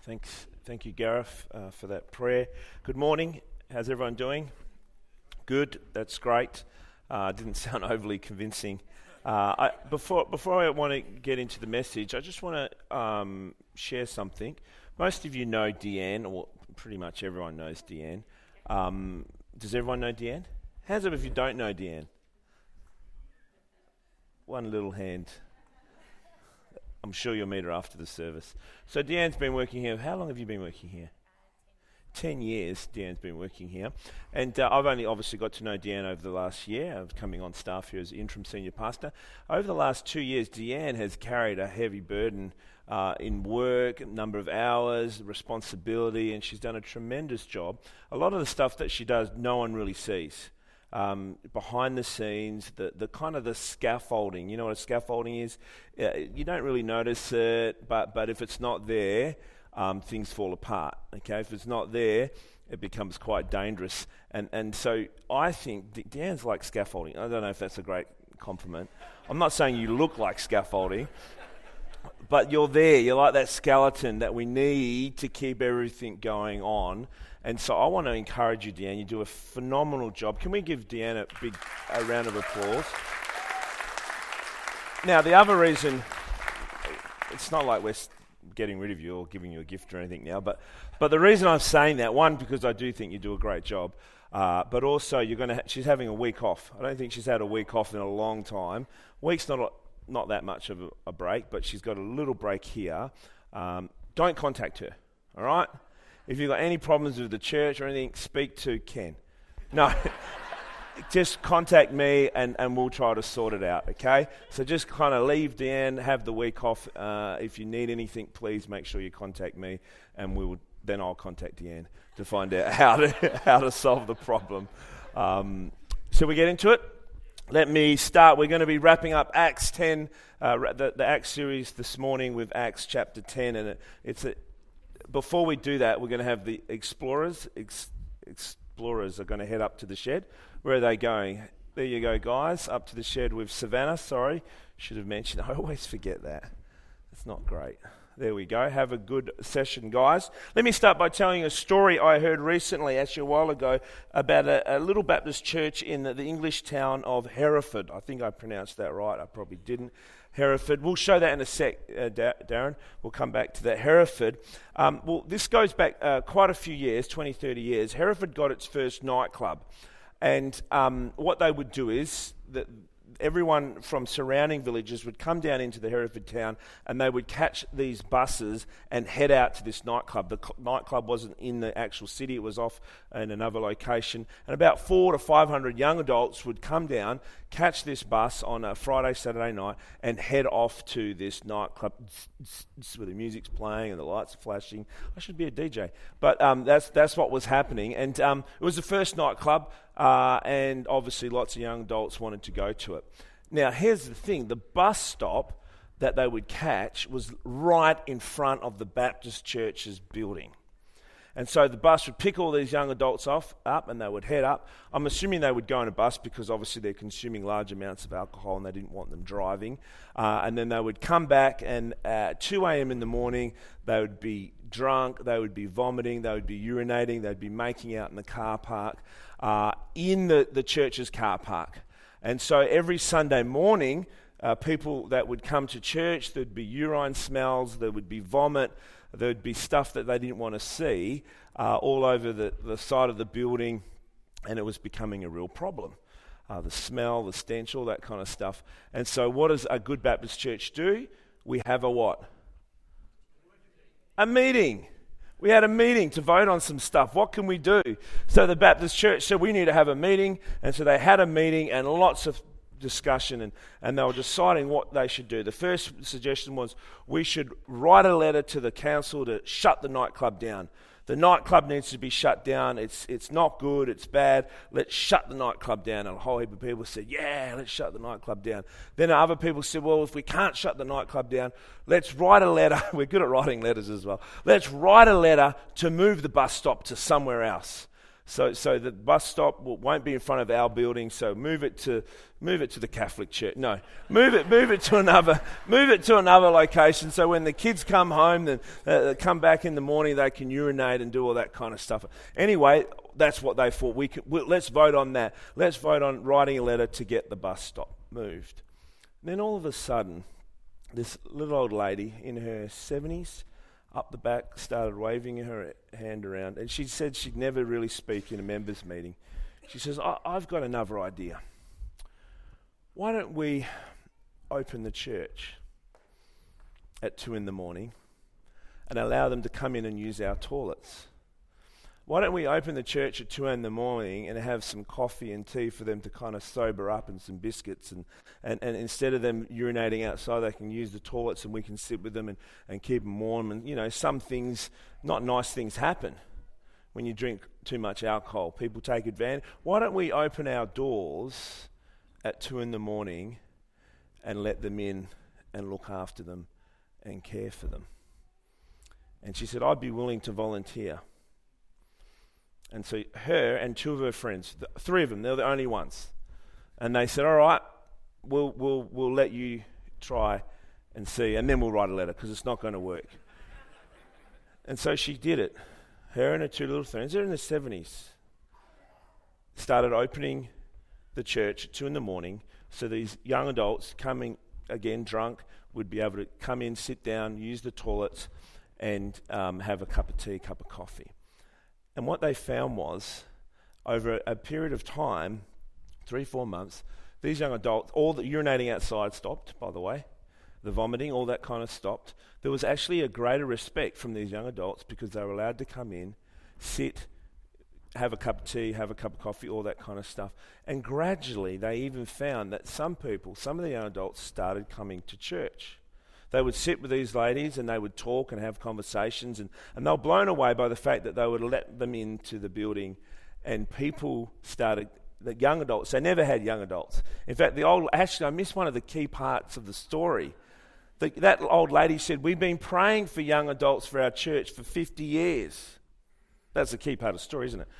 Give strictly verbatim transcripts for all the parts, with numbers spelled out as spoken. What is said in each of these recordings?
Thanks, thank you, Gareth, uh, for that prayer. Good morning. How's everyone doing? Good. That's great. Uh, didn't sound overly convincing. Uh, I, before before I want to get into the message, I just want to um, share something. Most of you know Deanne, or pretty much everyone knows Deanne. Um, does everyone know Deanne? Hands up if you don't know Deanne. One little hand. I'm sure you'll meet her after the service. So Deanne's been working here. How long have you been working here? Ten years Deanne's been working here. And uh, I've only obviously got to know Deanne over the last year of coming on staff here as interim senior pastor. Over the last two years, Deanne has carried a heavy burden uh, in work, number of hours, responsibility, and she's done a tremendous job. A lot of the stuff that she does, no one really sees. Um, behind the scenes, the, the kind of the scaffolding. You know what a scaffolding is? Uh, you don't really notice it, but, but if it's not there, um, things fall apart. Okay, if it's not there, it becomes quite dangerous. And and so I think De- Deanne's like scaffolding. I don't know if that's a great compliment. I'm not saying you look like scaffolding, but you're there. You're like that skeleton that we need to keep everything going on. And so I want to encourage you, Deanne. You do a phenomenal job. Can we give Deanne a big a round of applause? Now, the other reason, it's not like we're getting rid of you or giving you a gift or anything now, but but the reason I'm saying that, one, because I do think you do a great job, uh, but also you're going to. Ha- she's having a week off. I don't think she's had a week off in a long time. Week's not a, not that much of a, a break, but she's got a little break here. Um, don't contact her, all right? If you've got any problems with the church or anything, speak to Ken. No, just contact me and, and we'll try to sort it out, okay? So just kind of leave Deanne, have the week off. Uh, if you need anything, please make sure you contact me, and we will. Then I'll contact Deanne to find out how to how to solve the problem. Um, so we get into it. Let me start. We're going to be wrapping up Acts ten, uh, the, the Acts series this morning with Acts chapter ten, and it, it's a Before we do that, we're going to have the explorers. Ex- explorers are going to head up to the shed. Where are they going? There you go, guys. Up to the shed with Savannah. Sorry, should have mentioned. I always forget that. It's not great. There we go. Have a good session, guys. Let me start by telling you a story I heard recently, actually a while ago, about a, a little Baptist church in the, the English town of Hereford. I think I pronounced that right. I probably didn't. Hereford. We'll show that in a sec, uh, Darren. We'll come back to that. Hereford. Um, well, this goes back uh, quite a few years, twenty, thirty years. Hereford got its first nightclub. And um, what they would do is that everyone from surrounding villages would come down into the Hereford town, and they would catch these buses and head out to this nightclub. The cl- nightclub wasn't in the actual city, it was off in another location. And about four to five hundred young adults would come down, catch this bus on a Friday, Saturday night, and head off to this nightclub where the music's playing and the lights are flashing. I should be a D J. But um, that's that's what was happening. And um, it was the first nightclub, uh, and obviously lots of young adults wanted to go to it. Now, here's the thing. The bus stop that they would catch was right in front of the Baptist church's building. And so the bus would pick all these young adults off up and they would head up. I'm assuming they would go on a bus because obviously they're consuming large amounts of alcohol and they didn't want them driving. Uh, and then they would come back, and at two a.m. in the morning, they would be drunk, they would be vomiting, they would be urinating, they'd be making out in the car park, uh, in the, the church's car park. And so every Sunday morning, uh, people that would come to church, there'd be urine smells, there would be vomit, there would be stuff that they didn't want to see uh, all over the, the side of the building, and it was becoming a real problem. Uh, the smell, the stench, all that kind of stuff. And so what does a good Baptist church do? We have a what? A meeting. We had a meeting to vote on some stuff. What can we do? So the Baptist church said we need to have a meeting, and so they had a meeting and lots of discussion, and, and they were deciding what they should do. The first suggestion was we should write a letter to the council to shut the nightclub down. The nightclub needs to be shut down. It's it's not good. It's bad. Let's shut the nightclub down. And a whole heap of people said, yeah, let's shut the nightclub down. Then other people said, well, if we can't shut the nightclub down, let's write a letter. We're good at writing letters as well. Let's write a letter to move the bus stop to somewhere else. So, so the bus stop will, won't be in front of our building. So move it to, move it to the Catholic church. No, move it, move it to another, move it to another location. So when the kids come home, then uh, come back in the morning, they can urinate and do all that kind of stuff. Anyway, that's what they thought. We could, we, let's vote on that. Let's vote on writing a letter to get the bus stop moved. And then all of a sudden, this little old lady in her seventies, up the back, started waving her hand around, and she said she'd never really speak in a members' meeting. She says, I- I've got another idea. Why don't we open the church at two in the morning and allow them to come in and use our toilets? Why don't we open the church at two in the morning and have some coffee and tea for them to kind of sober up, and some biscuits, and, and, and instead of them urinating outside, they can use the toilets and we can sit with them and, and keep them warm. And, you know, some things, not nice things happen when you drink too much alcohol. People take advantage. Why don't we open our doors at two in the morning and let them in and look after them and care for them? And she said, I'd be willing to volunteer. And so her and two of her friends, th- three of them, they're the only ones. And they said, all right, we'll we'll we'll let you try and see, and then we'll write a letter, because it's not going to work. And so she did it. Her and her two little friends, they're in their seventies, started opening the church at two in the morning, so these young adults coming, again, drunk, would be able to come in, sit down, use the toilets, and um, have a cup of tea, a cup of coffee. And what they found was, over a period of time, three, four months, these young adults, all the urinating outside stopped, by the way, the vomiting, all that kind of stopped. There was actually a greater respect from these young adults, because they were allowed to come in, sit, have a cup of tea, have a cup of coffee, all that kind of stuff. And gradually, they even found that some people, some of the young adults, started coming to church. They would sit with these ladies and they would talk and have conversations, and, and they were blown away by the fact that they would let them into the building, and people started, the young adults, they never had young adults. In fact, the old, actually I missed one of the key parts of the story. The, that old lady said, we've been praying for young adults for our church for fifty years. That's the key part of the story, isn't it?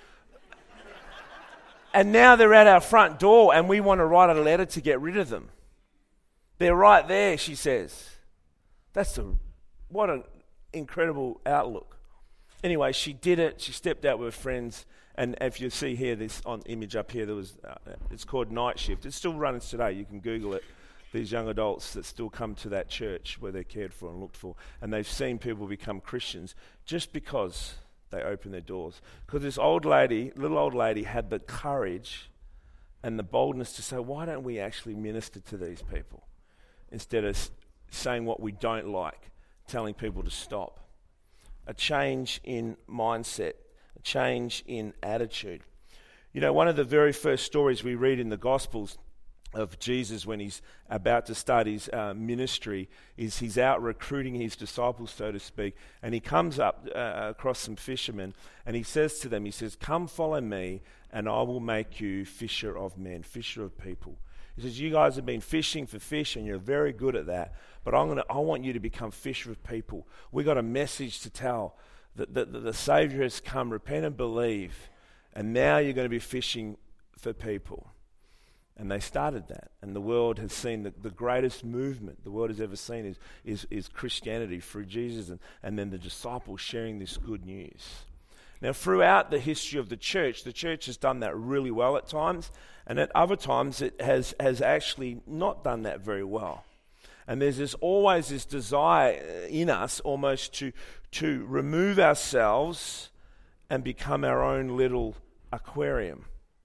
And now they're at our front door and we want to write a letter to get rid of them. They're right there, she says. That's a, what an incredible outlook. Anyway, she did it. She stepped out with her friends. And if you see here, this on image up here, there was, uh, it's called Night Shift. It still runs today. You can Google it. These young adults that still come to that church where they're cared for and looked for. And they've seen people become Christians just because they open their doors. Because this old lady, little old lady, had the courage and the boldness to say, why don't we actually minister to these people instead of saying what we don't like, telling people to stop. A change in mindset, a change in attitude. You know, one of the very first stories we read in the Gospels of Jesus when he's about to start his uh, ministry is he's out recruiting his disciples, so to speak, and he comes up uh, across some fishermen, and he says to them, he says, come follow me, and I will make you fisher of men, fisher of people. He says, you guys have been fishing for fish and you're very good at that, but I'm gonna, I want you to become fisher of people. We got a message to tell that, that, that the Saviour has come, repent and believe, and now you're going to be fishing for people. And they started that, and the world has seen the, the greatest movement the world has ever seen is, is, is Christianity through Jesus, and, and then the disciples sharing this good news. Now, throughout the history of the church, the church has done that really well at times, and at other times it has, has actually not done that very well. And there's this, always this desire in us almost to, to remove ourselves and become our own little aquarium.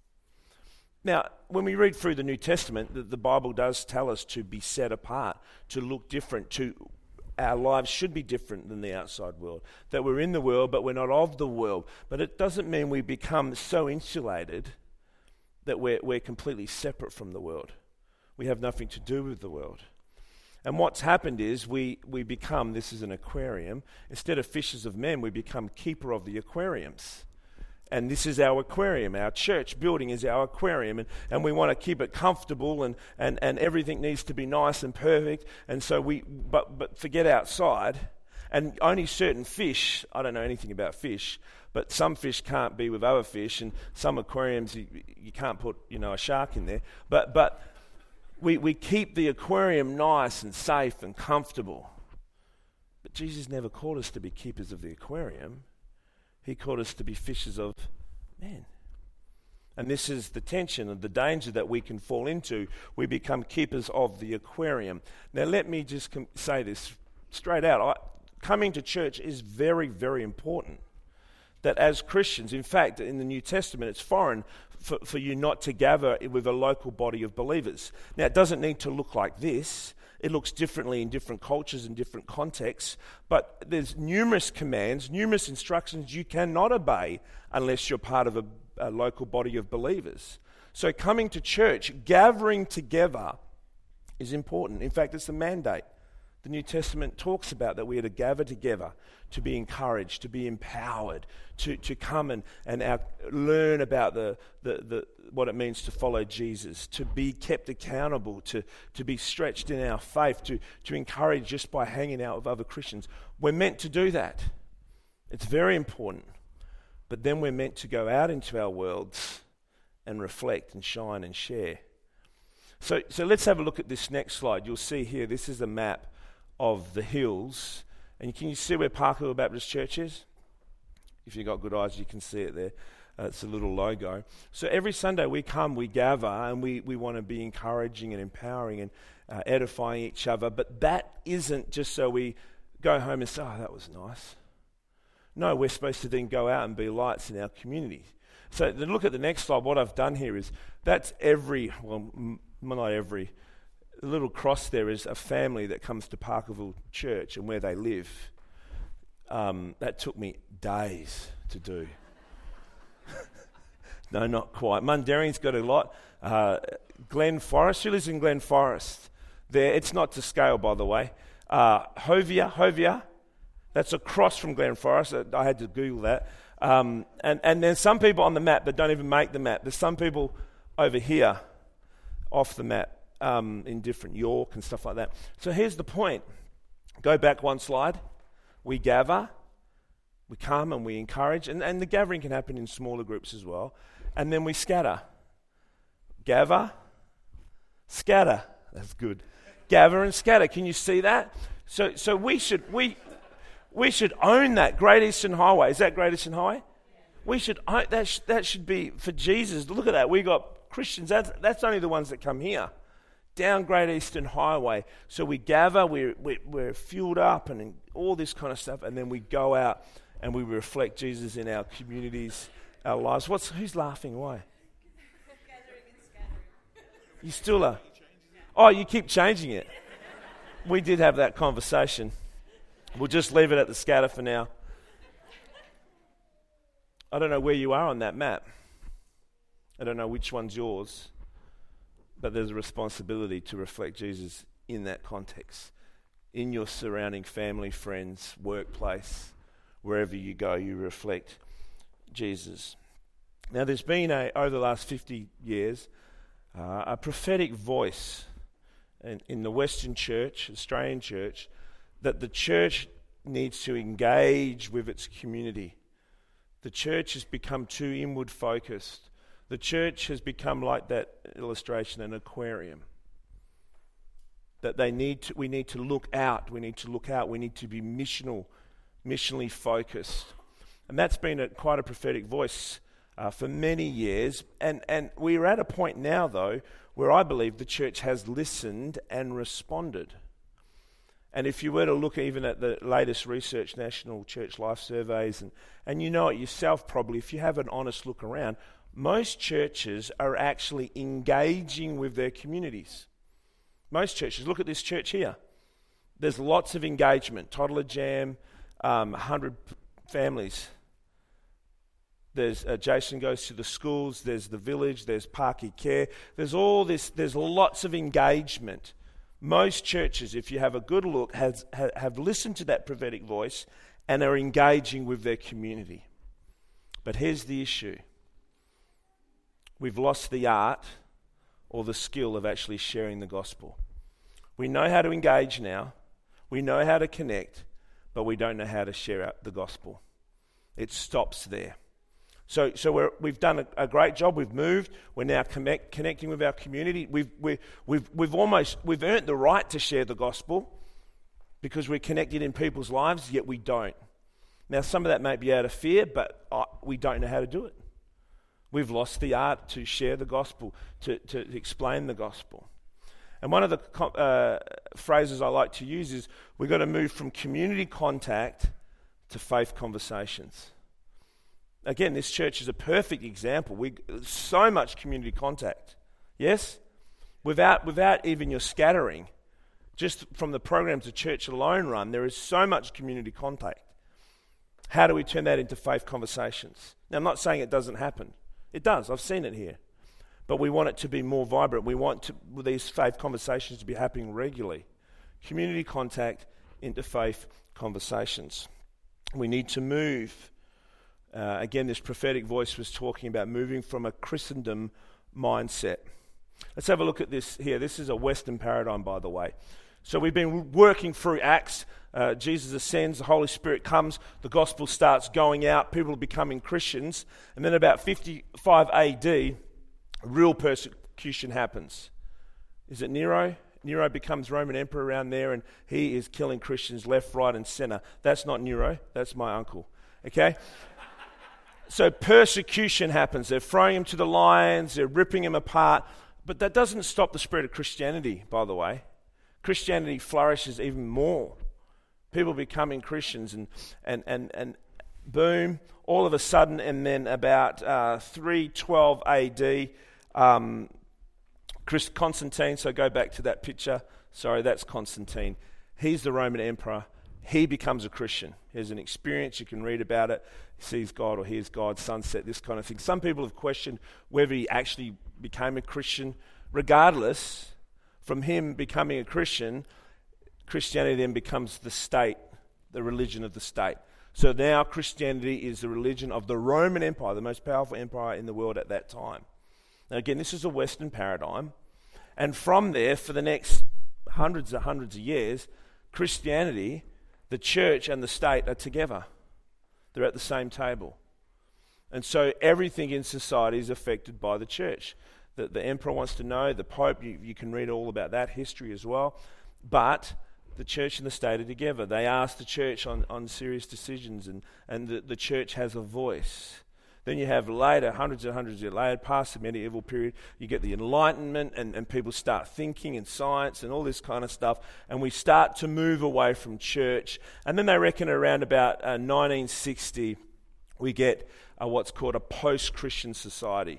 Now, when we read through the New Testament, the, the Bible does tell us to be set apart, to look different, to our lives should be different than the outside world. That we're in the world, but we're not of the world. But it doesn't mean we become so insulated that we're, we're completely separate from the world. We have nothing to do with the world. And what's happened is we, we become, this is an aquarium, instead of fishers of men, we become keeper of the aquariums. And this is our aquarium. Our church building is our aquarium. And, and we want to keep it comfortable, and, and, and everything needs to be nice and perfect. And so we, but, but forget outside and only certain fish, I don't know anything about fish, but some fish can't be with other fish, and some aquariums you, you can't put, you know, a shark in there. But but we we keep the aquarium nice and safe and comfortable. But Jesus never called us to be keepers of the aquarium. He called us to be fishers of men. And this is the tension and the danger that we can fall into. We become keepers of the aquarium. Now, let me just com- say this straight out. I, coming to church is very, very important. That as Christians, in fact, in the New Testament, it's foreign for, for you not to gather with a local body of believers. Now, it doesn't need to look like this. It looks differently in different cultures and different contexts. But there's numerous commands, numerous instructions you cannot obey unless you're part of a a local body of believers. So coming to church, gathering together is important. In fact, it's a mandate. The New Testament talks about that we are to gather together, to be encouraged, to be empowered, to, to come and, and our, learn about the, the, the what it means to follow Jesus, to be kept accountable, to, to be stretched in our faith, to, to encourage just by hanging out with other Christians. We're meant to do that. It's very important. But then we're meant to go out into our worlds and reflect and shine and share. So, so let's have a look at this next slide. You'll see here, this is a map of the hills. And can you see where Parkerville Baptist Church is? If you've got good eyes, you can see it there. Uh, it's a little logo. So every Sunday we come, we gather, and we, we want to be encouraging and empowering and uh, edifying each other. But that isn't just so we go home and say, oh, that was nice. No, we're supposed to then go out and be lights in our community. So then look at the next slide. What I've done here is, that's every, well, m- not every, the little cross there is a family that comes to Parkerville Church and where they live. Um, that took me days to do. No, not quite. Mundaring's got a lot. Uh, Glen Forest, who lives in Glen Forest? There, it's not to scale, by the way. Uh, Hovia, Hovia. That's across from Glen Forest. I had to Google that. Um, and, and there's some people on the map that don't even make the map. There's some people over here off the map um, in different York and stuff like that. So here's the point. Go back one slide. We gather, we come and we encourage. And, and the gathering can happen in smaller groups as well. And then we scatter. Gather, scatter. That's good. Gather and scatter. Can you see that? So so we should... we. We should own that Great Eastern Highway. Is that Great Eastern Highway? Yeah. We should own, that. Sh- that should be for Jesus. Look at that. We got Christians. That's, that's only the ones that come here, down Great Eastern Highway. So we gather. We're we're, we're fueled up and all this kind of stuff, and then we go out and we reflect Jesus in our communities, our lives. What's who's laughing? Why? Gathering and scattering. You still are. Oh, you keep changing it. We did have that conversation. We'll just leave it at the scatter for now. I don't know where you are on that map. I don't know which one's yours. But there's a responsibility to reflect Jesus in that context. In your surrounding family, friends, workplace, wherever you go, you reflect Jesus. Now there's been, a, over the last fifty years, uh, a prophetic voice in, in the Western church, Australian church, that the church needs to engage with its community. The church has become too inward focused. The church has become like that illustration, an aquarium. That they need to, we need to look out, we need to look out, we need to be missional, missionally focused. And that's been a, quite a prophetic voice uh, for many years. And, and we're at a point now, though, where I believe the church has listened and responded. And if you were to look even at the latest research, National Church Life Surveys, and, and you know it yourself probably, if you have an honest look around, most churches are actually engaging with their communities. Most churches. Look at this church here. There's lots of engagement. Toddler Jam, um, one hundred families. There's uh, Jason goes to the schools. There's the village. There's Parky Care. There's all this. There's lots of engagement. Most churches, if you have a good look, has, ha, have listened to that prophetic voice and are engaging with their community. But here's the issue. We've lost the art or the skill of actually sharing the gospel. We know how to engage now. We know how to connect. but we don't know how to share out the gospel. It stops there. So, so we're, we've done a, a great job. We've moved. We're now connect, connecting with our community. We've, we, we've, we've almost we've earned the right to share the gospel because we're connected in people's lives, yet we don't. Now, some of that may be out of fear, but uh, we don't know how to do it. We've lost the art to share the gospel, to, to explain the gospel. And one of the uh, phrases I like to use is we've got to move from community contact to faith conversations. Again, this church is a perfect example. We so much community contact. Yes? Without, without even your scattering, just from the programs the church alone run, there is so much community contact. How do we turn that into faith conversations? Now, I'm not saying it doesn't happen. It does. I've seen it here. But we want it to be more vibrant. We want to, these faith conversations to be happening regularly. Community contact into faith conversations. We need to move. Uh, again, this prophetic voice was talking about moving from a Christendom mindset. Let's have a look at this here. This is a Western paradigm, by the way. So we've been working through Acts. Uh, Jesus ascends, the Holy Spirit comes, the gospel starts going out, people are becoming Christians, and then about fifty-five A D, real persecution happens. Is it Nero? Nero becomes Roman emperor around there, and he is killing Christians left, right, and center. That's not Nero, that's my uncle. Okay? So persecution happens. They're throwing him to the lions, they're ripping him apart, but that doesn't stop the spread of Christianity, by the way. Christianity flourishes even more. People becoming Christians, and and and, and boom, all of a sudden, and then about uh, three twelve A D, um, Chris Constantine, so go back to that picture. Sorry, that's Constantine. He's the Roman emperor. He becomes a Christian. He has an experience, you can read about it. He sees God or hears God, sunset, this kind of thing. Some people have questioned whether he actually became a Christian. Regardless, from him becoming a Christian, Christianity then becomes the state, the religion of the state. So now Christianity is the religion of the Roman Empire, the most powerful empire in the world at that time. Now again, this is a Western paradigm. And from there, for the next hundreds and hundreds of years, Christianity, the church and the state are together. They're at the same table. And so everything in society is affected by the church. The, the emperor wants to know, the Pope, you, you can read all about that history as well. But the church and the state are together. They ask the church on, on serious decisions, and, and the, the church has a voice. Then you have later, hundreds and hundreds of years later, past the medieval period, you get the Enlightenment, and, and people start thinking in science and all this kind of stuff, and we start to move away from church. And then they reckon around about uh, nineteen sixty, we get uh, what's called a post-Christian society.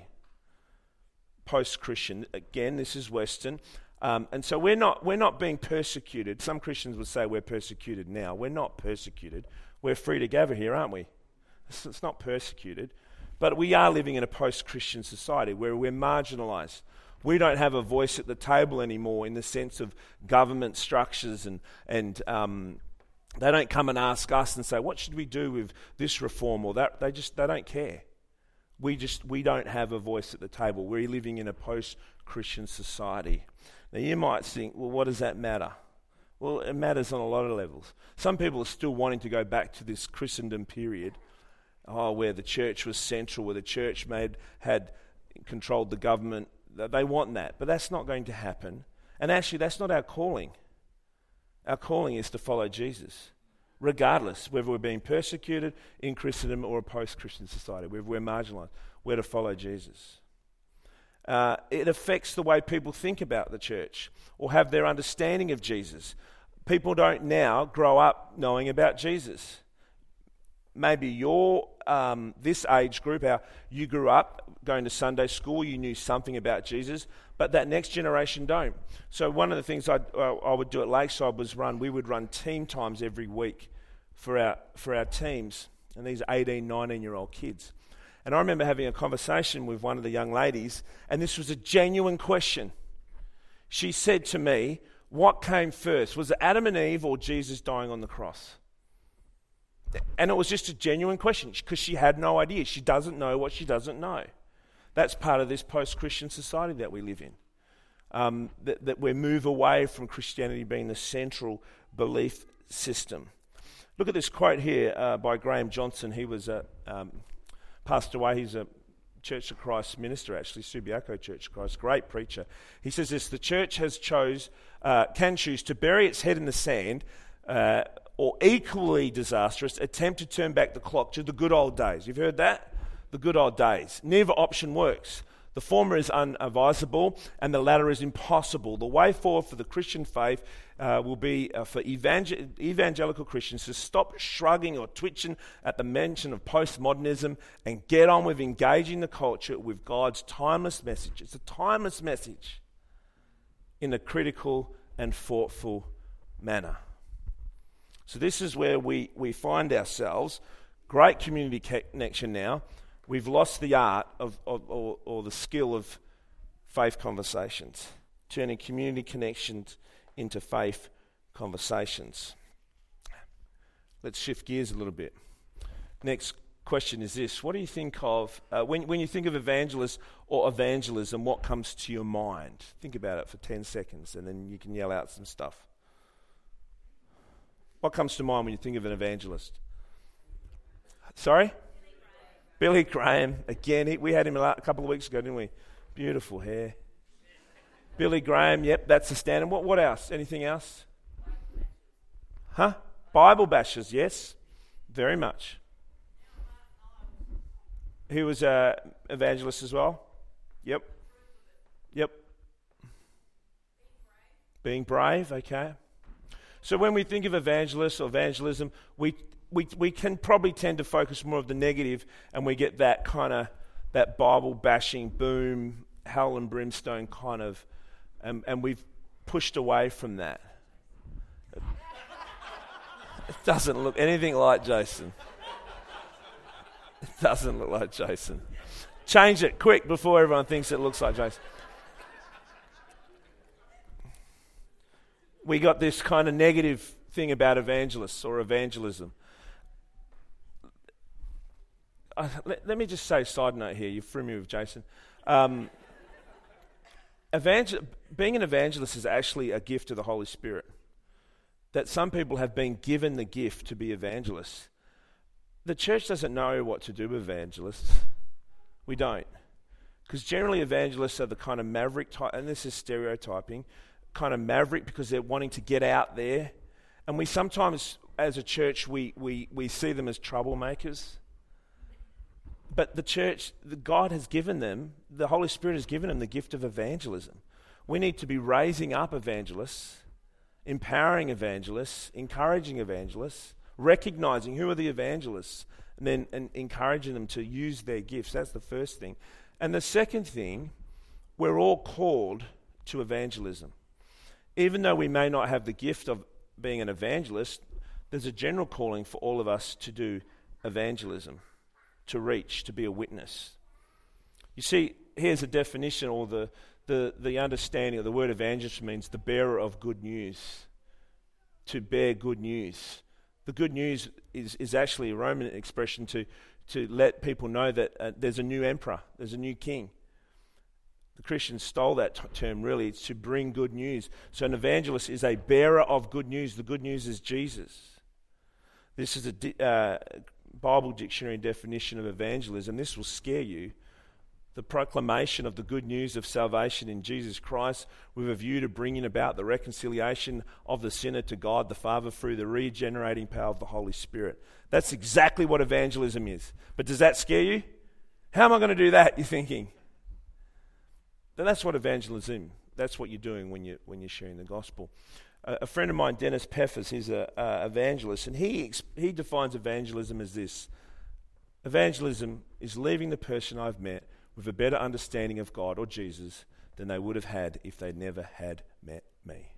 Post-Christian, again, this is Western. Um, and so we're not we're not being persecuted. Some Christians would say we're persecuted now. We're not persecuted. We're free to gather here, aren't we? It's, it's not persecuted. But we are living in a post-Christian society where we're marginalised. We don't have a voice at the table anymore in the sense of government structures, and and um, they don't come and ask us and say, what should we do with this reform or that? They just they don't care. We just we don't have a voice at the table. We're living in a post-Christian society. Now you might think, well, what does that matter? Well, it matters on a lot of levels. Some people are still wanting to go back to this Christendom period, oh, where the church was central, where the church made had controlled the government. They want that, but that's not going to happen. And actually, that's not our calling. Our calling is to follow Jesus, regardless whether we're being persecuted in Christendom or a post-Christian society, whether we're marginalised. We're to follow Jesus. Uh, it affects the way people think about the church or have their understanding of Jesus. People don't now grow up knowing about Jesus. Maybe you're um, this age group, how you grew up going to Sunday school, you knew something about Jesus, but that next generation don't. So one of the things I'd, uh, I would do at Lakeside was run, we would run team times every week for our for our teams, and these eighteen, nineteen-year-old kids. And I remember having a conversation with one of the young ladies, and this was a genuine question. She said to me, what came first? Was it Adam and Eve or Jesus dying on the cross? And it was just a genuine question because she had no idea. She doesn't know what she doesn't know. That's part of this post-Christian society that we live in. Um, that, that we move away from Christianity being the central belief system. Look at this quote here uh, by Graham Johnson. He was a, um, passed away. He's a Church of Christ minister, actually, Subiaco Church of Christ, great preacher. He says this: the church has chose, uh, can choose to bury its head in the sand, uh, or equally disastrous, attempt to turn back the clock to the good old days. You've heard that? The good old days. Neither option works. The former is unadvisable and the latter is impossible. The way forward for the Christian faith uh, will be uh, for evangel- evangelical Christians to stop shrugging or twitching at the mention of postmodernism and get on with engaging the culture with God's timeless message. It's a timeless message in a critical and thoughtful manner. So this is where we, we find ourselves. Great community connection now. We've lost the art of, of or, or the skill of faith conversations, turning community connections into faith conversations. Let's shift gears a little bit. Next question is this: what do you think of, uh, when, when you think of evangelist or evangelism, what comes to your mind? Think about it for ten seconds and then you can yell out some stuff. What comes to mind when you think of an evangelist? Sorry? Billy Graham, again, he, we had him a couple of weeks ago, didn't we? Beautiful hair. Billy Graham, yep, that's the standard. What, what else? Anything else? Huh? Bible bashers, yes, very much. He was an evangelist as well? Yep. Yep. Being brave, okay. So when we think of evangelists or evangelism, we We we can probably tend to focus more of the negative, and we get that kind of that Bible bashing, boom, hell and brimstone kind of, and, and we've pushed away from that. It doesn't look anything like Jason. It doesn't look like Jason. Change it quick before everyone thinks it looks like Jason. We got this kind of negative thing about evangelists or evangelism. Uh, let, let me just say, side note here, you threw me with Jason. Um, evangel- being an evangelist is actually a gift of the Holy Spirit. That some people have been given the gift to be evangelists. The church doesn't know what to do with evangelists. We don't. Because generally evangelists are the kind of maverick type, and this is stereotyping, kind of maverick because they're wanting to get out there. And we sometimes, as a church, we we, we see them as troublemakers. But the church, the God has given them, the Holy Spirit has given them the gift of evangelism. We need to be raising up evangelists, empowering evangelists, encouraging evangelists, recognizing who are the evangelists, and then and encouraging them to use their gifts. That's the first thing. And the second thing, we're all called to evangelism. Even though we may not have the gift of being an evangelist, there's a general calling for all of us to do evangelism, to reach, to be a witness. You see, here's a definition, or the, the, the understanding of the word evangelist means the bearer of good news, to bear good news. The good news is, is actually a Roman expression to, to let people know that uh, there's a new emperor, there's a new king. The Christians stole that t- term, really. It's to bring good news. So an evangelist is a bearer of good news. The good news is Jesus. This is a di- uh, Bible dictionary definition of evangelism. This will scare you. The proclamation of the good news of salvation in Jesus Christ with a view to bringing about the reconciliation of the sinner to God the Father through the regenerating power of the Holy Spirit. That's exactly what evangelism is. But does that scare you? How am I going to do that, you're thinking? Then that's what evangelism, that's what you're doing when, you, when you're sharing the gospel. Uh, a friend of mine, Dennis Peffers, he's an evangelist, and he he defines evangelism as this. Evangelism is leaving the person I've met with a better understanding of God or Jesus than they would have had if they'd never had met me.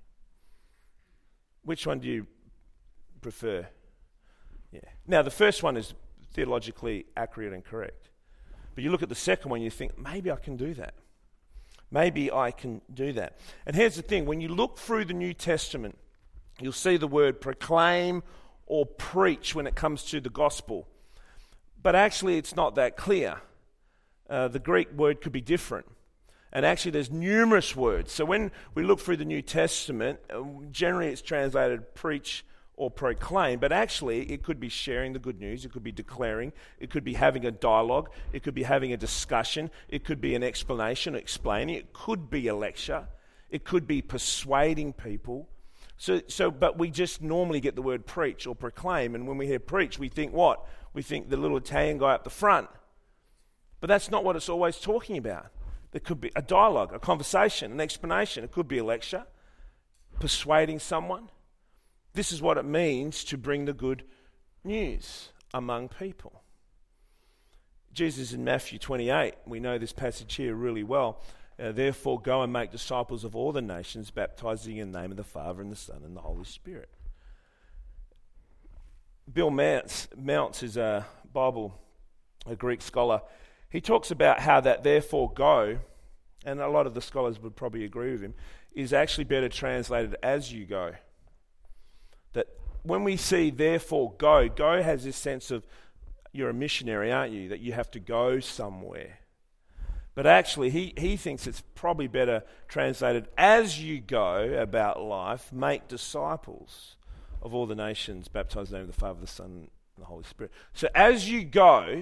Which one do you prefer? Yeah. Now, the first one is theologically accurate and correct. But you look at the second one, you think, maybe I can do that. Maybe I can do that. And here's the thing. When you look through the New Testament, you'll see the word proclaim or preach when it comes to the gospel. But actually, it's not that clear. Uh, the Greek word could be different. And actually, there's numerous words. So when we look through the New Testament, uh, generally it's translated preach or proclaim, but actually it could be sharing the good news, it could be declaring, it could be having a dialogue, it could be having a discussion, it could be an explanation, explaining, it could be a lecture, it could be persuading people. So, so, but we just normally get the word preach or proclaim, and when we hear preach, we think what? We think the little Italian guy up the front. But that's not what it's always talking about. There could be a dialogue, a conversation, an explanation. It could be a lecture, persuading someone. This is what it means to bring the good news among people. Jesus in Matthew twenty-eight, we know this passage here really well. Uh, Therefore go and make disciples of all the nations, baptizing in the name of the Father and the Son and the Holy Spirit. Bill Mounts, Mounts is a Bible, a Greek scholar. He talks about how that therefore go, and a lot of the scholars would probably agree with him, is actually better translated as you go. That when we see therefore go, go has this sense of you're a missionary, aren't you? That you have to go somewhere. But actually, he, he thinks it's probably better translated as you go about life, make disciples of all the nations, baptize in the name of the Father, the Son, and the Holy Spirit. So as you go,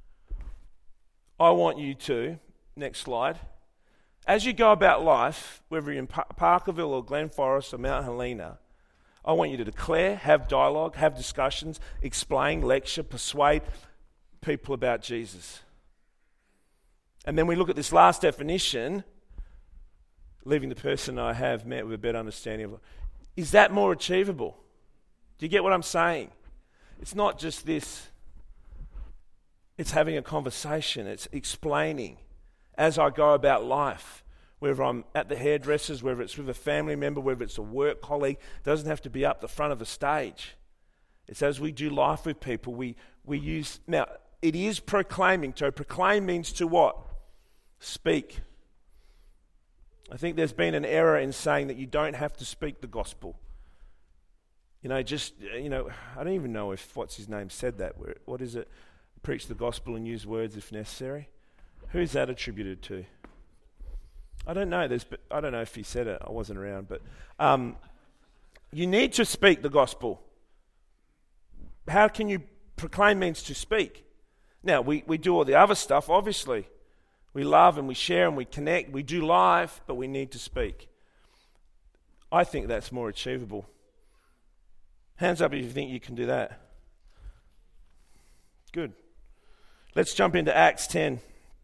I want you to, next slide, as you go about life, whether you're in pa- Parkerville or Glen Forest or Mount Helena, I want you to declare, have dialogue, have discussions, explain, lecture, persuade people about Jesus. And then we look at this last definition, leaving the person I have met with a better understanding of it. Is that more achievable? Do you get what I'm saying? It's not just this. It's having a conversation. It's explaining as I go about life, whether I'm at the hairdresser's, whether it's with a family member, whether it's a work colleague. It doesn't have to be up the front of the stage. It's as we do life with people, we, we use... Now, it is proclaiming. To proclaim means to what? Speak. I think there's been an error in saying that you don't have to speak the gospel. You know, just, you know, I don't even know if, what's his name, said that. What is it? Preach the gospel and use words if necessary. Who's that attributed to? I don't know. There's, I don't know if he said it. I wasn't around. But um, you need to speak the gospel. How can you proclaim means to speak? Now, we, we do all the other stuff, obviously. We love and we share and we connect. We do live, but we need to speak. I think that's more achievable. Hands up if you think you can do that. Good. Let's jump into Acts ten.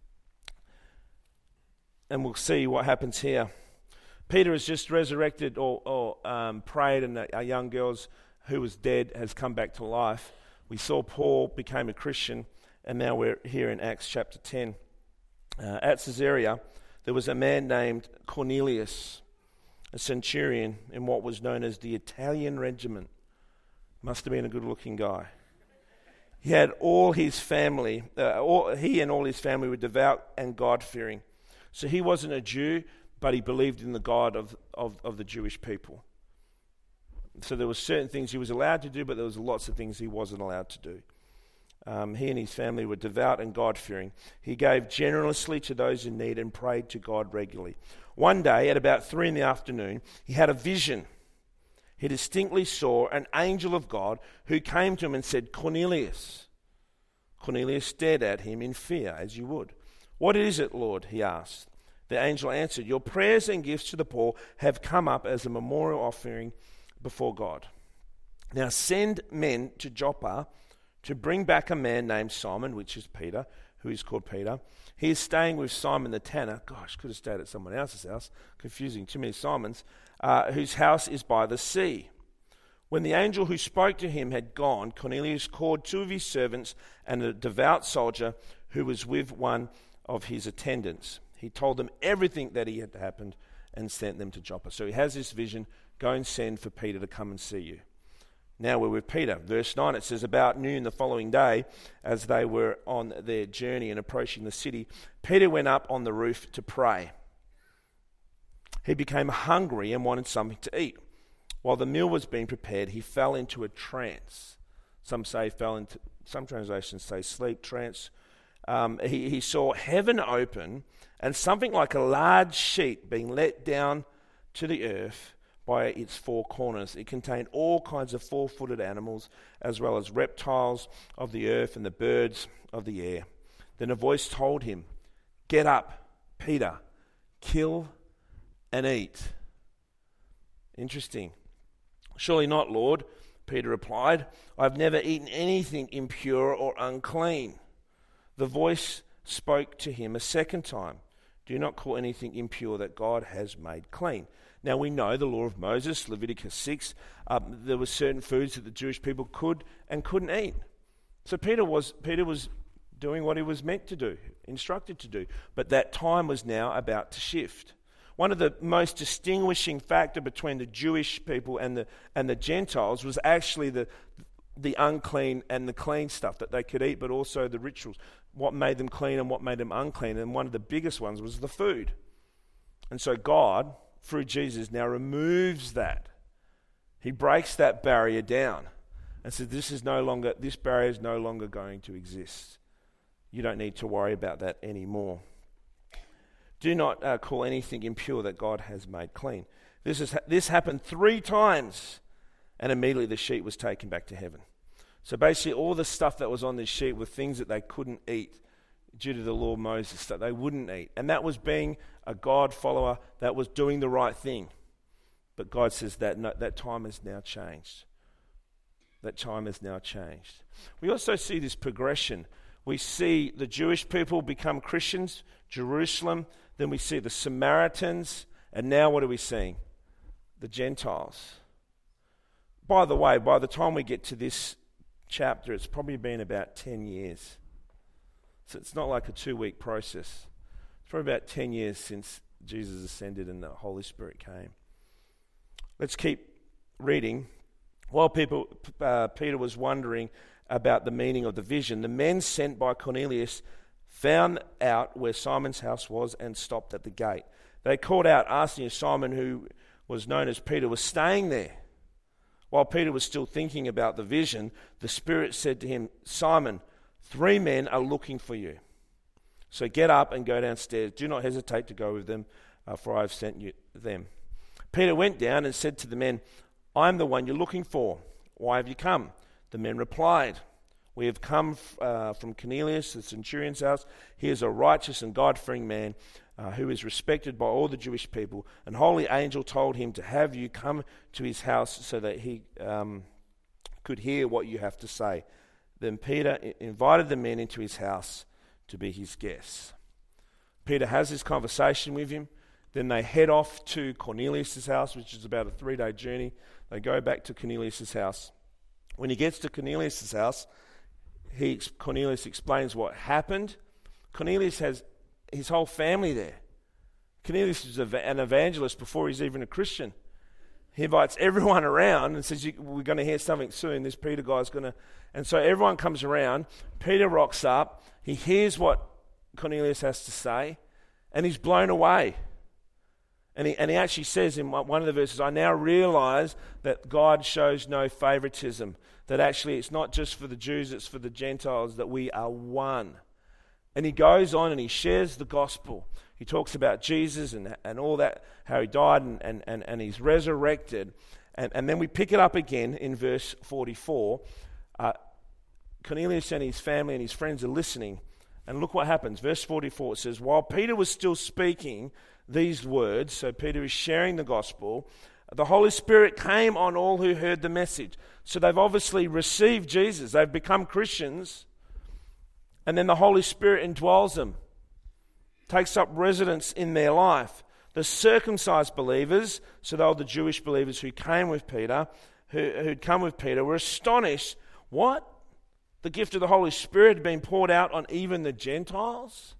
And we'll see what happens here. Peter has just resurrected or, or um, prayed, and a, a young girl who was dead has come back to life. We saw Paul became a Christian, and now we're here in Acts chapter ten. Uh, at Caesarea, there was a man named Cornelius, a centurion in what was known as the Italian regiment. Must have been a good-looking guy. He had all his family, uh, all, he and all his family were devout and God-fearing. So he wasn't a Jew, but he believed in the God of, of, of the Jewish people. So there were certain things he was allowed to do, but there was lots of things he wasn't allowed to do. Um, he and his family were devout and God-fearing. He gave generously to those in need and prayed to God regularly. One day, at about three in the afternoon, he had a vision. He distinctly saw an angel of God who came to him and said, Cornelius. Cornelius stared at him in fear, as you would. What is it, Lord? He asked. The angel answered, your prayers and gifts to the poor have come up as a memorial offering before God. Now send men to Joppa to bring back a man named Simon, which is Peter, who is called Peter. He is staying with Simon the tanner. Gosh, could have stayed at someone else's house. Confusing, too many Simons. Uh, whose house is by the sea. When the angel who spoke to him had gone, Cornelius called two of his servants and a devout soldier who was with one of his attendants. He told them everything that he had happened and sent them to Joppa. So he has this vision, go and send for Peter to come and see you. Now we're with Peter. Verse nine, it says, about noon the following day, as they were on their journey and approaching the city, Peter went up on the roof to pray. He became hungry and wanted something to eat. While the meal was being prepared, he fell into a trance. Some say fell into, some translations say sleep, trance. Um, he, he saw heaven open and something like a large sheet being let down to the earth by its four corners. It contained all kinds of four-footed animals, as well as reptiles of the earth and the birds of the air. Then a voice told him, "Get up, Peter, kill and eat." Interesting. "Surely not, Lord," Peter replied. "I've never eaten anything impure or unclean." The voice spoke to him a second time. "Do not call anything impure that God has made clean." Now we know the law of Moses, Leviticus six, um, there were certain foods that the Jewish people could and couldn't eat. So Peter was Peter was doing what he was meant to do, instructed to do. But that time was now about to shift. One of the most distinguishing factor between the Jewish people and the and the Gentiles was actually the the unclean and the clean stuff that they could eat, but also the rituals, what made them clean and what made them unclean. And one of the biggest ones was the food. And so God, through Jesus, now removes that. He breaks that barrier down and says, this is no longer, this barrier is no longer going to exist. You don't need to worry about that anymore. Do not uh, call anything impure that God has made clean. This is this happened three times, and immediately the sheet was taken back to heaven. So basically all the stuff that was on this sheet were things that they couldn't eat due to the law of Moses, that they wouldn't eat. And that was being a God follower, that was doing the right thing. But God says that no, that time has now changed. That time has now changed. We also see this progression. We see the Jewish people become Christians, Jerusalem, then we see the Samaritans, and now what are we seeing? The Gentiles. By the way, by the time we get to this chapter, it's probably been about ten years. So it's not like a two-week process. It's probably about ten years since Jesus ascended and the Holy Spirit came. Let's keep reading. While people, uh, Peter was wondering about the meaning of the vision, the men sent by Cornelius found out where Simon's house was and stopped at the gate. They called out, asking if Simon, who was known as Peter, was staying there. While Peter was still thinking about the vision, the Spirit said to him, "Simon, three men are looking for you. So get up and go downstairs. Do not hesitate to go with them, uh, for I have sent you them." Peter went down and said to the men, "I am the one you're looking for. Why have you come?" The men replied, "We have come uh, from Cornelius, the centurion's house. He is a righteous and God-fearing man uh, who is respected by all the Jewish people. An holy angel told him to have you come to his house so that he um, could hear what you have to say." Then Peter invited the men into his house to be his guests. Peter has this conversation with him. Then they head off to Cornelius' house, which is about a three-day journey. They go back to Cornelius' house. When he gets to Cornelius' house, he, Cornelius explains what happened. Cornelius has his whole family there. Cornelius is an evangelist before he's even a Christian. He invites everyone around and says, we're going to hear something soon. This Peter guy's going to... And so everyone comes around. Peter rocks up. He hears what Cornelius has to say, and he's blown away. And he, and he actually says in one of the verses, "I now realize that God shows no favoritism, that actually it's not just for the Jews, it's for the Gentiles, that we are one." And he goes on and he shares the gospel. He talks about Jesus and, and all that, how he died and, and, and, and he's resurrected. And, and then we pick it up again in verse forty-four. Uh, Cornelius and his family and his friends are listening. And look what happens. Verse forty-four, it says, "While Peter was still speaking these words," so Peter is sharing the gospel, "the Holy Spirit came on all who heard the message." So they've obviously received Jesus. They've become Christians. And then the Holy Spirit indwells them, takes up residence in their life. The circumcised believers, so they were the Jewish believers who came with Peter, who, who'd come with Peter, were astonished. What? The gift of the Holy Spirit had been poured out on even the Gentiles?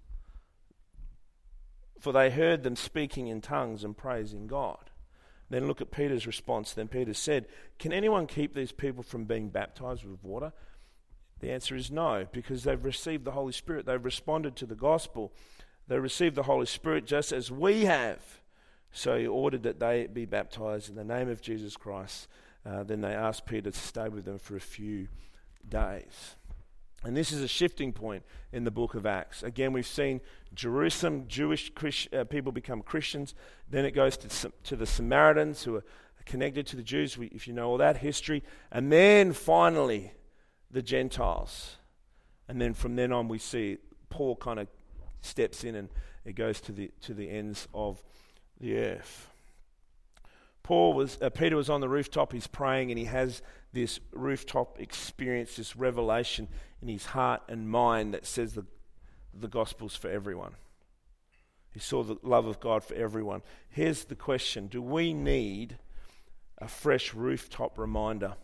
For they heard them speaking in tongues and praising God. Then look at Peter's response. Then Peter said, "Can anyone keep these people from being baptized with water?" The answer is no, because they've received the Holy Spirit. They've responded to the gospel. They received the Holy Spirit just as we have. So he ordered that they be baptized in the name of Jesus Christ. Uh, then they asked Peter to stay with them for a few days. And this is a shifting point in the book of Acts. Again, we've seen Jerusalem, Jewish Christ, uh, people become Christians. Then it goes to, to the Samaritans, who are connected to the Jews, we, if you know all that history. And then finally, the Gentiles. And then from then on, we see Paul kind of steps in and it goes to the to the ends of the earth. Paul was, uh, Peter was on the rooftop, he's praying, and he has this rooftop experience, this revelation in his heart and mind that says the, the gospel's for everyone. He saw the love of God for everyone. Here's the question: do we need a fresh rooftop reminder?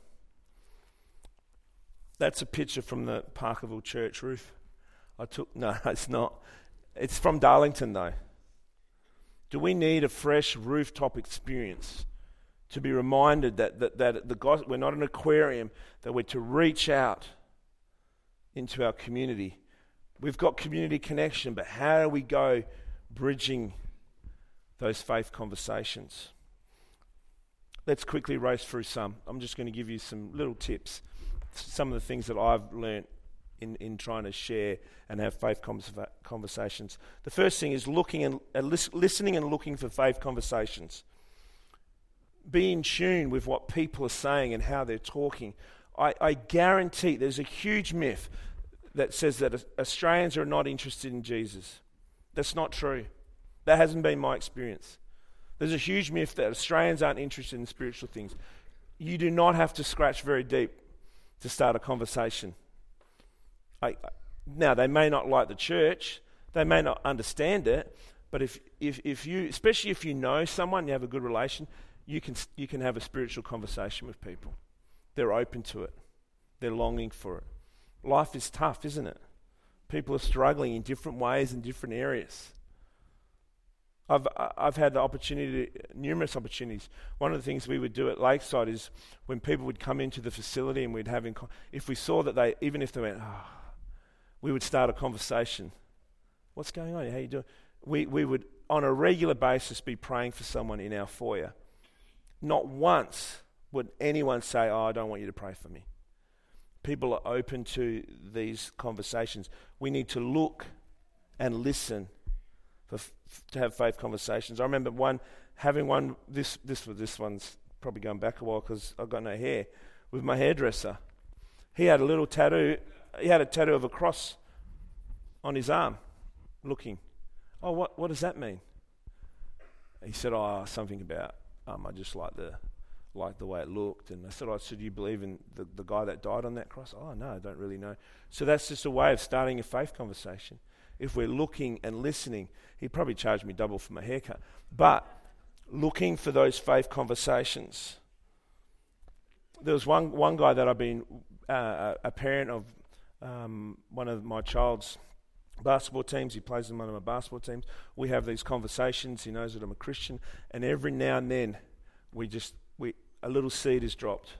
That's a picture from the Parkerville Church roof. I took, no, it's not. It's from Darlington though. Do we need a fresh rooftop experience to be reminded that, that, that the gospel, we're not an aquarium, that we're to reach out into our community? We've got community connection, but how do we go bridging those faith conversations? Let's quickly race through some. I'm just going to give you some little tips, some of the things that I've learnt in, in trying to share and have faith conversa- conversations. The first thing is looking and uh, lis- listening and looking for faith conversations. Be in tune with what people are saying and how they're talking. I, I guarantee there's a huge myth that says that Australians are not interested in Jesus. That's not true. That hasn't been my experience. There's a huge myth that Australians aren't interested in spiritual things. You do not have to scratch very deep to start a conversation. I, now, they may not like the church, they may not understand it, but if, if, if you, especially if you know someone, you have a good relation, you can you can have a spiritual conversation with people. They're open to it. They're longing for it. Life is tough, isn't it? People are struggling in different ways in different areas. I've I've had the opportunity, numerous opportunities. One of the things we would do at Lakeside is when people would come into the facility and we'd have, in, if we saw that they, even if they went, oh, we would start a conversation. What's going on? How you doing? We we would on a regular basis be praying for someone in our foyer. Not once would anyone say, oh, I don't want you to pray for me. People are open to these conversations. We need to look and listen for, to have faith conversations. I remember one having one, this this this one's probably going back a while because I've got no hair, with my hairdresser. He had a little tattoo, he had a tattoo of a cross on his arm, looking. Oh, what what does that mean? He said, oh, something about, um, I just like the like the way it looked. And I said, oh, so do you believe in the, the guy that died on that cross? Oh, no, I don't really know. So that's just a way of starting a faith conversation. If we're looking and listening, he'd probably charge me double for my haircut. But looking for those faith conversations. There was one one guy that I've been uh, a parent of, um, one of my child's basketball teams. He plays in one of my basketball teams. We have these conversations. He knows that I'm a Christian. And every now and then, we just, we a little seed is dropped.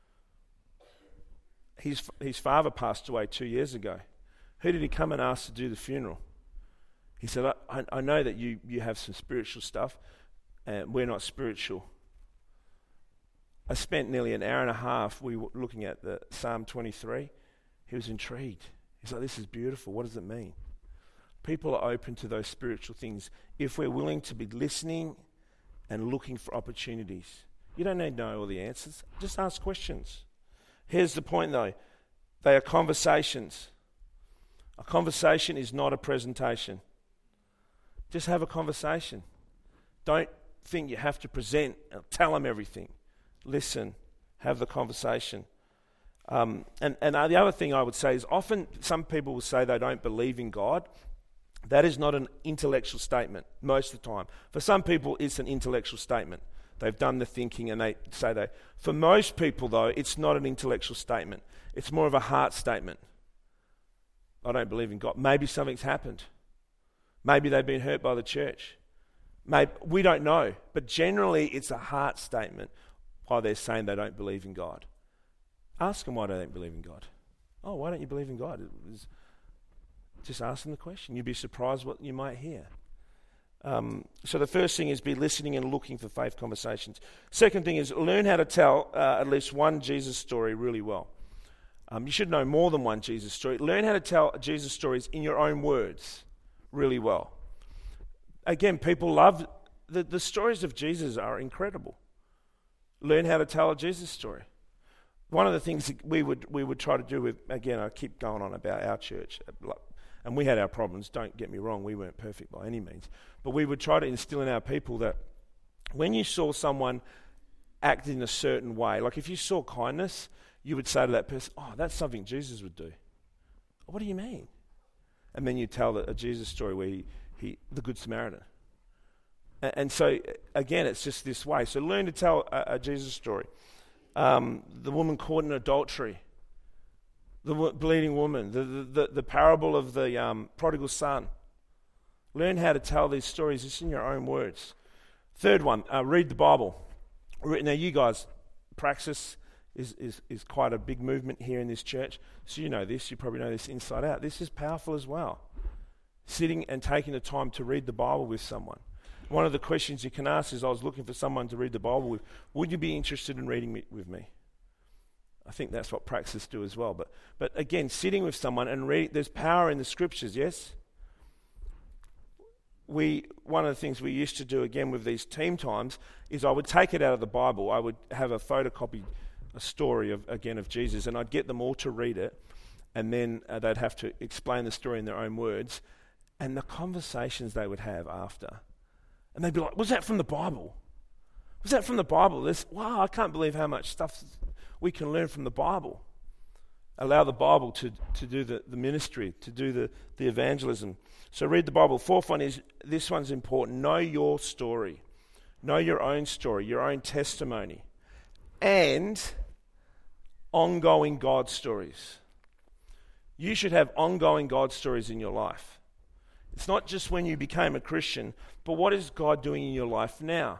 His, his father passed away two years ago. Who did he come and ask to do the funeral? He said, I, I, I know that you, you have some spiritual stuff, and we're not spiritual. I spent nearly an hour and a half we were looking at the Psalm twenty-three. He was intrigued. He's like, this is beautiful. What does it mean? People are open to those spiritual things if we're willing to be listening and looking for opportunities. You don't need to know all the answers. Just ask questions. Here's the point though. They are conversations. A conversation is not a presentation. Just have a conversation. Don't think you have to present and tell them everything. Listen, have the conversation. Um, and, and the other thing I would say is often some people will say they don't believe in God. That is not an intellectual statement most of the time. For some people, it's an intellectual statement. They've done the thinking and they say they. For most people, though, it's not an intellectual statement. It's more of a heart statement. I don't believe in God. Maybe something's happened. Maybe they've been hurt by the church. Maybe, we don't know. But generally, it's a heart statement while they're saying they don't believe in God. Ask them why they don't believe in God. Oh, why don't you believe in God? It was just ask them the question. You'd be surprised what you might hear. Um, so the first thing is be listening and looking for faith conversations. Second thing is learn how to tell uh, at least one Jesus story really well. Um, you should know more than one Jesus story. Learn how to tell Jesus stories in your own words really well. Again, people love, the, the stories of Jesus are incredible. Learn how to tell a Jesus story. One of the things that we would we would try to do with, again, I keep going on about our church, and we had our problems, don't get me wrong, we weren't perfect by any means, but we would try to instill in our people that when you saw someone act in a certain way, like if you saw kindness, you would say to that person, oh, that's something Jesus would do. What do you mean? And then you tell a Jesus story where he, he the Good Samaritan. And, and so, again, it's just this way. So learn to tell a, a Jesus story. Um, the woman caught in adultery, the w- bleeding woman, the, the, the, the parable of the um, prodigal son. Learn how to tell these stories just in your own words. Third one, uh, read the Bible. Now, you guys, Praxis is, is, is quite a big movement here in this church. So you know this, you probably know this inside out. This is powerful as well. Sitting and taking the time to read the Bible with someone. One of the questions you can ask is, I was looking for someone to read the Bible with. Would you be interested in reading me, with me? I think that's what Praxis do as well. But but again, sitting with someone and reading, there's power in the scriptures, yes? We one of the things we used to do, again, with these team times, is I would take it out of the Bible. I would have a photocopy, a story, of again, of Jesus, and I'd get them all to read it, and then uh, they'd have to explain the story in their own words, and the conversations they would have after. And they'd be like, was that from the Bible? Was that from the Bible? This, wow, I can't believe how much stuff we can learn from the Bible. Allow the Bible to, to do the, the ministry, to do the, the evangelism. So read the Bible. Fourth one is, this one's important. Know your story. Know your own story, your own testimony. And ongoing God stories. You should have ongoing God stories in your life. It's not just when you became a Christian, but what is God doing in your life now?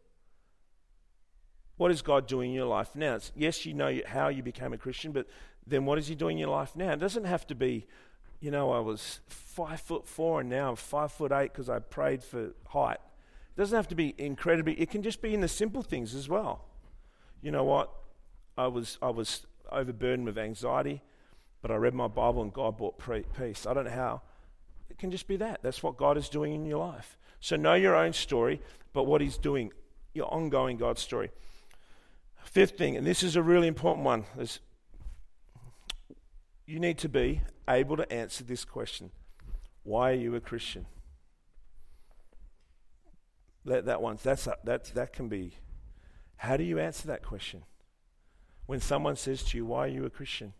What is God doing in your life now? It's, yes, you know how you became a Christian, but then what is he doing in your life now? It doesn't have to be, you know, I was five foot four and now I'm five foot eight because I prayed for height. It doesn't have to be incredibly, it can just be in the simple things as well. You know what? I was I was overburdened with anxiety, but I read my Bible and God brought peace. I don't know how. It can just be that. That's what God is doing in your life. So know your own story, but what he's doing, your ongoing God story. Fifth thing, and this is a really important one, is you need to be able to answer this question. Why are you a Christian? That, that one, that's a, that's, that can be, how do you answer that question? When someone says to you, why are you a Christian?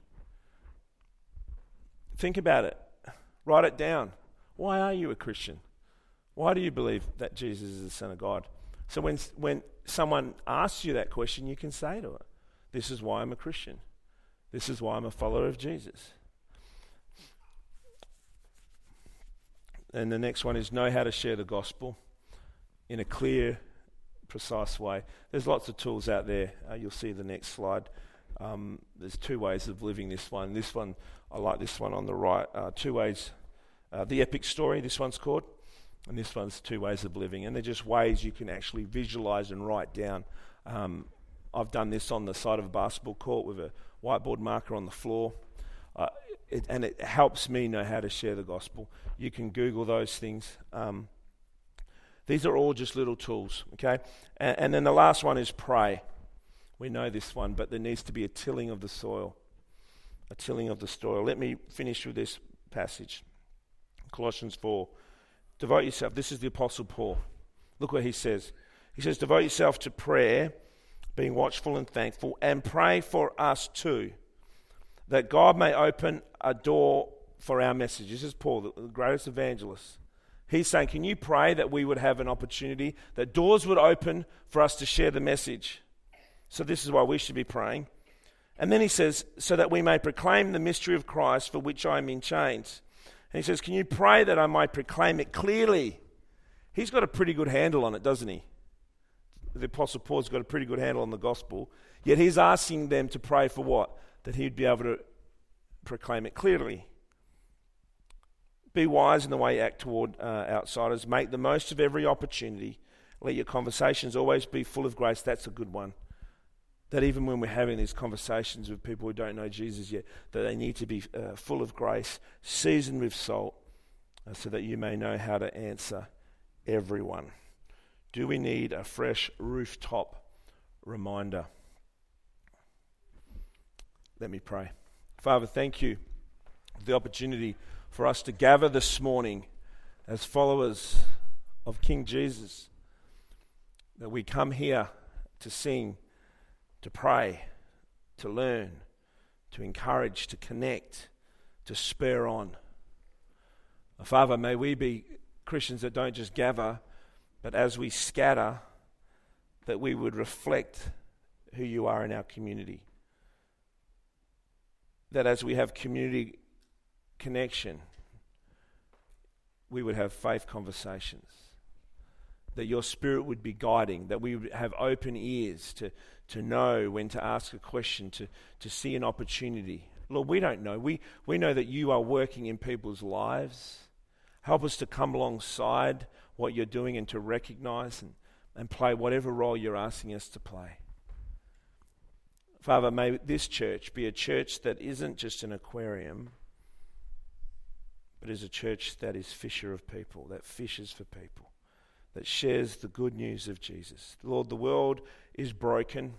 Think about it. Write it down. Why are you a Christian? Why do you believe that Jesus is the Son of God? So when when someone asks you that question, you can say to it, this is why I'm a Christian. This is why I'm a follower of Jesus. And the next one is know how to share the gospel in a clear, precise way. There's lots of tools out there. Uh, you'll see the next slide. Um, there's two ways of living this one. This one, I like this one on the right. Uh, two ways, uh, the epic story, this one's called. And this one's two ways of living. And they're just ways you can actually visualize and write down. Um, I've done this on the side of a basketball court with a whiteboard marker on the floor. Uh, it, and it helps me know how to share the gospel. You can Google those things. Um, these are all just little tools, okay? And, and then the last one is pray. We know this one, but there needs to be a tilling of the soil. A tilling of the soil. Let me finish with this passage. Colossians four. Devote yourself. This is the Apostle Paul. Look what he says. He says, devote yourself to prayer, being watchful and thankful, and pray for us too, that God may open a door for our message. This is Paul, the greatest evangelist. He's saying, can you pray that we would have an opportunity, that doors would open for us to share the message? So this is why we should be praying. And then he says, so that we may proclaim the mystery of Christ for which I am in chains. And he says, can you pray that I might proclaim it clearly? He's got a pretty good handle on it, doesn't he? The Apostle Paul's got a pretty good handle on the gospel. Yet he's asking them to pray for what? That he'd be able to proclaim it clearly. Be wise in the way you act toward uh, outsiders. Make the most of every opportunity. Let your conversations always be full of grace. That's a good one. That even when we're having these conversations with people who don't know Jesus yet, that they need to be uh, full of grace, seasoned with salt, uh, so that you may know how to answer everyone. Do we need a fresh rooftop reminder. Let me pray. Father, thank you for the opportunity for us to gather this morning as followers of King Jesus, that we come here to sing, to pray, to learn, to encourage, to connect, to spur on. Father, may we be Christians that don't just gather, but as we scatter, that we would reflect who you are in our community. That as we have community connection, we would have faith conversations. That your Spirit would be guiding, that we would have open ears to, to know when to ask a question, to, to see an opportunity. Lord, we don't know. We, we know that you are working in people's lives. Help us to come alongside what you're doing and to recognize and, and play whatever role you're asking us to play. Father, may this church be a church that isn't just an aquarium, but is a church that is fisher of people, that fishes for people, that shares the good news of Jesus. Lord, the world is broken.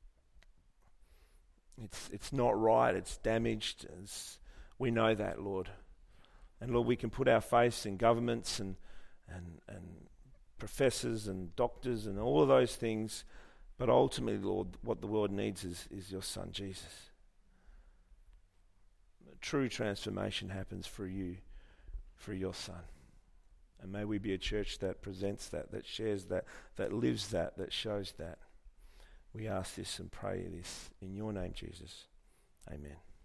It's, it's not right. It's damaged. It's, we know that, Lord. And Lord, we can put our faith in governments and, and, and professors and doctors and all of those things. But ultimately, Lord, what the world needs is, is your Son, Jesus. True transformation happens through you, through your Son. And may we be a church that presents that, that shares that, that lives that, that shows that. We ask this and pray this in your name, Jesus. Amen.